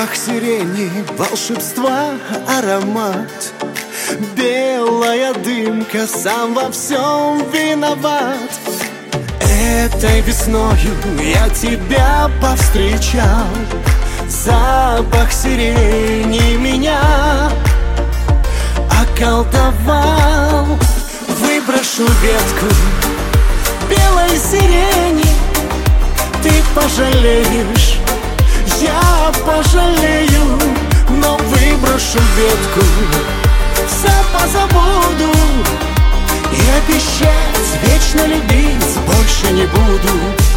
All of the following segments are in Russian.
Запах сирени, волшебства, аромат, белая дымка, сам во всем виноват. Этой весною я тебя повстречал. Запах сирени меня околдовал. Выброшу ветку белой сирени, ты пожалеешь, я пожалею. Но выброшу ветку, все позабуду и обещать вечно любить больше не буду.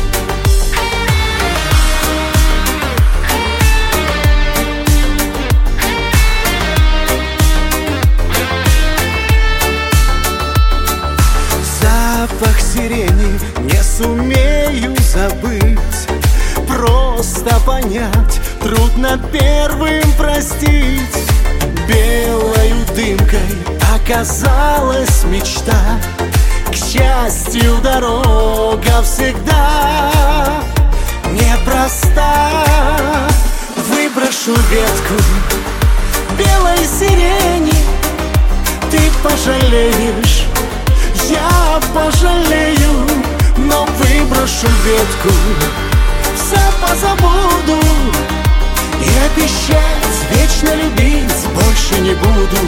Запах сирени не сумею забыть, просто понять, трудно первым простить. Белою дымкой оказалась мечта, к счастью дорога всегда непроста. Выброшу ветку белой сирени, ты пожалеешь, я пожалею. Но выброшу ветку, все позабуду и обещать вечно любить больше не буду.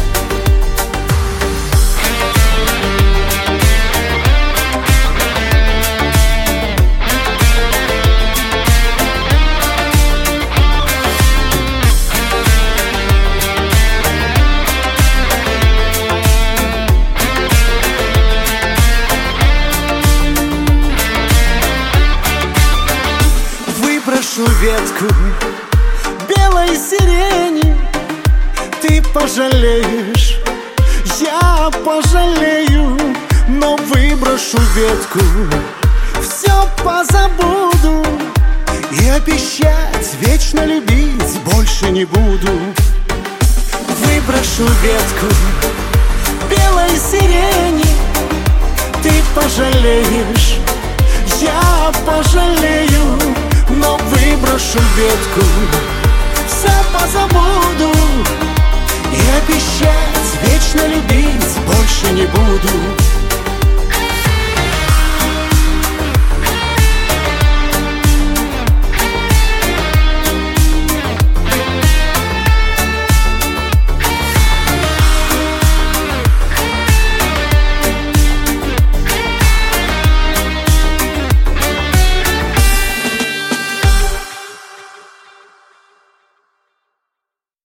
Выброшу ветку белой сирени, ты пожалеешь, я пожалею. Но выброшу ветку, все позабуду и обещать вечно любить больше не буду. Выброшу ветку белой сирени, ты пожалеешь, я пожалею. Но выброшу ветку, все позабуду и обещать вечно любить больше не буду.